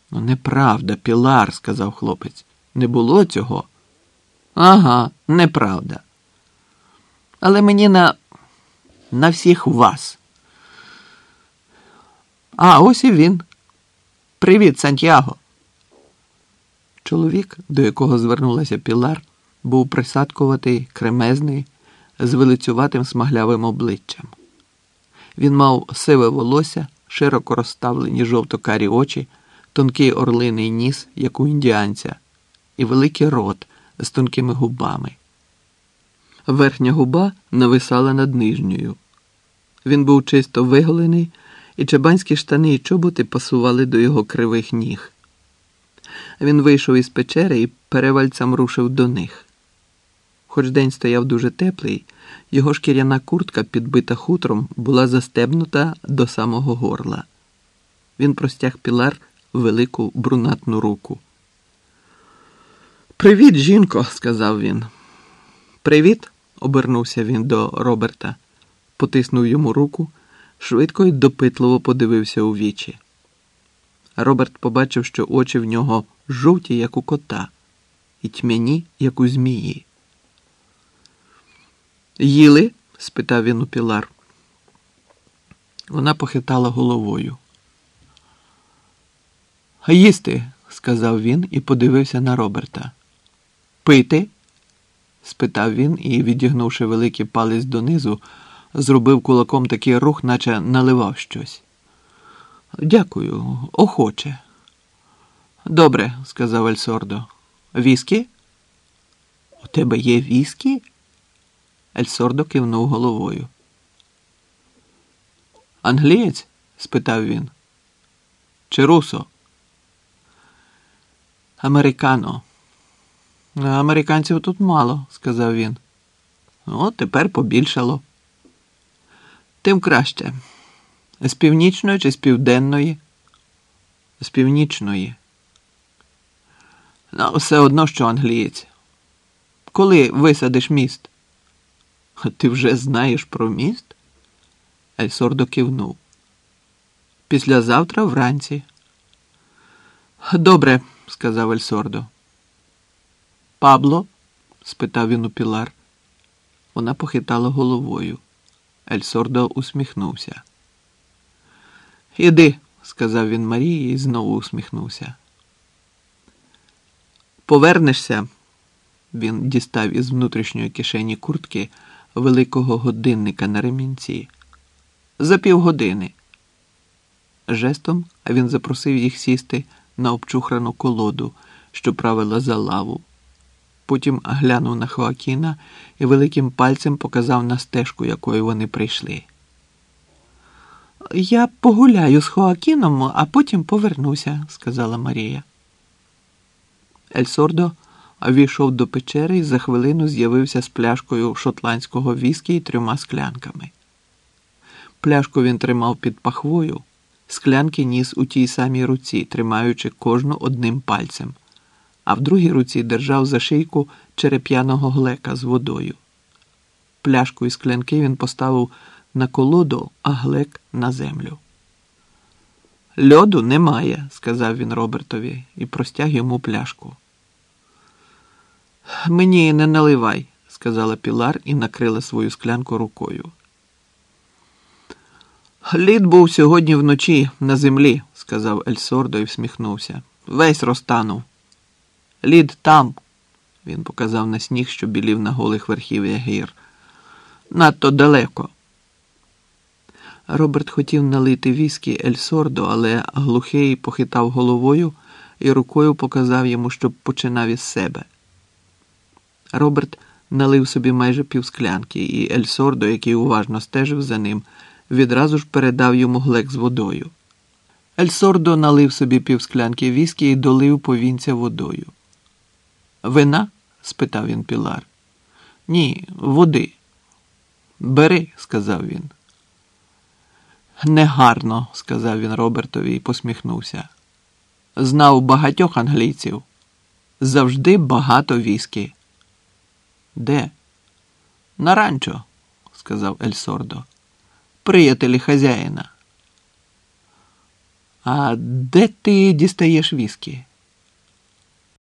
Ну, неправда, Пілар, сказав хлопець. Не було цього. Ага, неправда. Але мені на всіх вас. А, ось і він. Привіт, Сантьяго. Чоловік, до якого звернулася Пілар, був присадкуватий, кремезний, з вилицюватим смаглявим обличчям. Він мав сиве волосся, широко розставлені жовто-карі очі, тонкий орлиний ніс, як у індіанця, і великий рот з тонкими губами. Верхня губа нависала над нижньою. Він був чисто виголений, і чабанські штани і чоботи пасували до його кривих ніг. Він вийшов із печери і перевальцем рушив до них. Хоч день стояв дуже теплий, його шкіряна куртка, підбита хутром, була застебнута до самого горла. Він простяг Пілар велику брунатну руку. «Привіт, жінко», – сказав він. «Привіт», – обернувся він до Роберта, потиснув йому руку, швидко й допитливо подивився у вічі. Роберт побачив, що очі в нього жовті, як у кота, і тьмяні, як у змії. «Їли?» – спитав він у Пілар. Вона похитала головою. «Їсти», – сказав він і подивився на Роберта. «Пити?» – спитав він і, відігнувши великий палець донизу, зробив кулаком такий рух, наче наливав щось. «Дякую, охоче». «Добре», – сказав Ель-Сордо. «Віскі?» «У тебе є віскі?» Ель-Сордо кивнув головою. «Англієць?» – спитав він. «Чи русо?» «Американо». «Американців тут мало», – сказав він. «О, тепер побільшало». «Тим краще. З північної чи з південної?» «З північної». «Ну, все одно, що англієць. Коли висадиш міст?» «Ти вже знаєш про міст?» Ель-Сордо кивнув. «Післязавтра вранці». «Добре», – сказав Ель-Сордо. «Пабло?» – спитав він у Пілар. Вона похитала головою. Ель-Сордо усміхнувся. «Іди», – сказав він Марії і знову усміхнувся. «Повернешся?» Він дістав із внутрішньої кишені куртки великого годинника на ремінці. «За півгодини». Жестом він запросив їх сісти на обчухрану колоду, що правила за лаву. Потім глянув на Хоакіна і великим пальцем показав на стежку, якою вони прийшли. «Я погуляю з Хоакіном, а потім повернуся», – сказала Марія. Ель-Сордо війшов до печери і за хвилину з'явився з пляшкою шотландського віскі і 3 склянками. Пляшку він тримав під пахвою, склянки ніс у тій самій руці, тримаючи кожну одним пальцем, а в другій руці держав за шийку череп'яного глека з водою. Пляшку і склянки він поставив на колоду, а глек на землю. «Льоду немає», – сказав він Робертові і простяг йому пляшку. «Мені не наливай», – сказала Пілар і накрила свою склянку рукою. «Лід був сьогодні вночі на землі», – сказав Ель-Сордо і всміхнувся. «Весь розтанув. Лід там», – він показав на сніг, що білів на голих верхів'ях гір. «Надто далеко». Роберт хотів налити віскі Ель-Сордо, але глухий похитав головою і рукою показав йому, щоб починав із себе. Роберт налив собі майже півсклянки, і Ель-Сордо, який уважно стежив за ним, відразу ж передав йому глек з водою. Ель-Сордо налив собі півсклянки віскі і долив повінця водою. «Вина?» – спитав він Пілар. «Ні, води». «Бери», – сказав він. «Негарно», – сказав він Робертові і посміхнувся. «Знав багатьох англійців. Завжди багато віскі». «Де?» «На ранчо», – сказав Ель-Сордо. «Приятелі хазяїна». А де ти дістаєш віскі?